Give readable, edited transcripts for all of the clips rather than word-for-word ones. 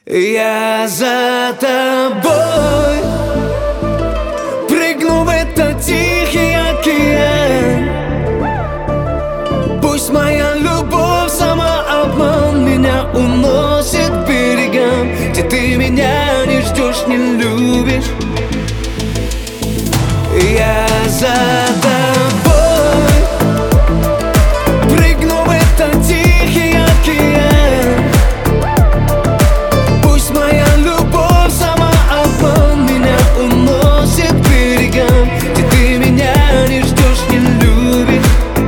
Я за тобой прыгну в этот тихий океан. Пусть моя любовь самообман меня уносит к берегам, где ты меня не ждешь, не любишь. Я за тобой прыгну в этот тихий океан. Пусть моя любовь самообман меня уносит к берегам, где ты меня не ждешь, не любишь.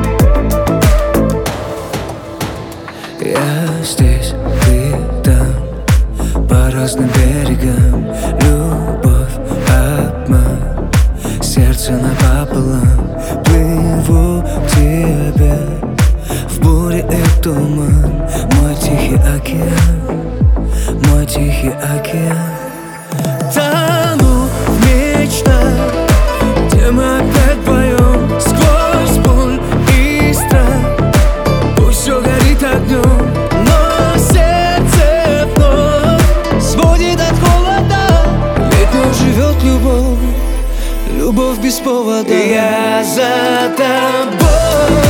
Я здесь, ты там, по разным берегам. Любовь, обман, сердце напополам. Плыву к тебе в буре и туман. Мой тихий океан, мой тихий океан. Тону в мечтах, где мы опять вдвоем, сквозь боль и страх. Пусть все горит огнем, но сердце вновь сводит от холода. Ведь в нем живет любовь, любовь без повода. Я за тобой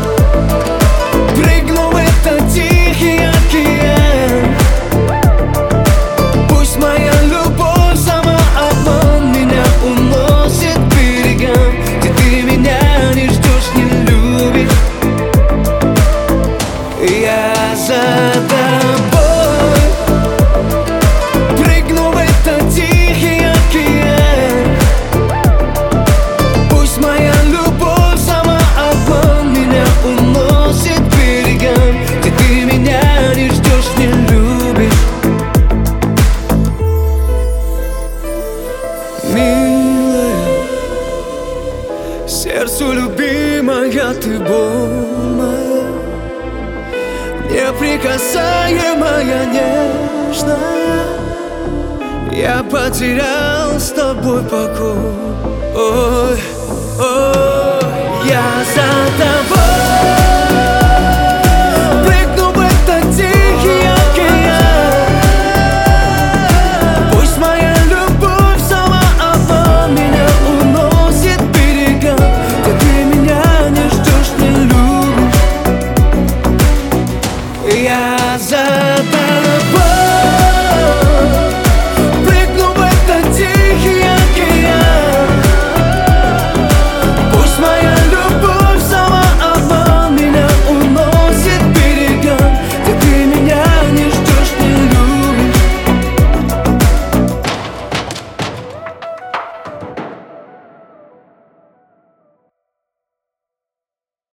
прыгну в этот тихий океан. Пусть моя любовь самообман меня уносит к берегам, где ты меня не ждешь, не любишь. Я за тобой прыгну в этот тихий океан. Пусть моя любовь самообман меня уносит к берегам, где ты меня не ждешь, не любишь. Милая, сердцу любимая, ты боль моя, неприкасаемая, нежная. Я потерял с тобой покой. Ой, ой, я за тобой.